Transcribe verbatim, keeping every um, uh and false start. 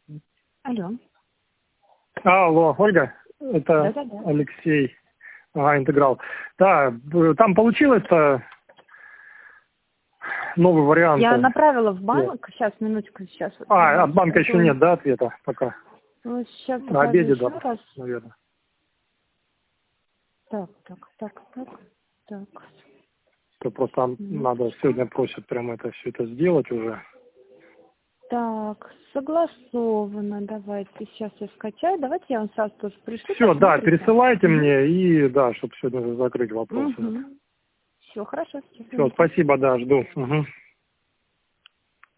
Алло. Алло, Ольга, это Да-да-да. Алексей, ага, Интеграл. Да, б- там получилось-то новый вариант. Я направила в Нет. банк. Сейчас, минутку, сейчас. Вот я А, вам от банка еще скажу. нет, да, ответа пока? Ну, сейчас На покажу обеде, еще да, раз. наверное. Так, так, так, так, так. То просто там надо, Минуточку. сегодня просят прямо это все это сделать уже. Так, согласовано. Давайте сейчас я скачаю. Давайте я вам сразу тоже пришлю, Все, да, посмотрите. пересылайте Угу. мне и, да, чтобы сегодня уже закрыть вопрос этот. Угу. Все, хорошо. Сейчас, Все, минуту. спасибо, да, жду. Угу.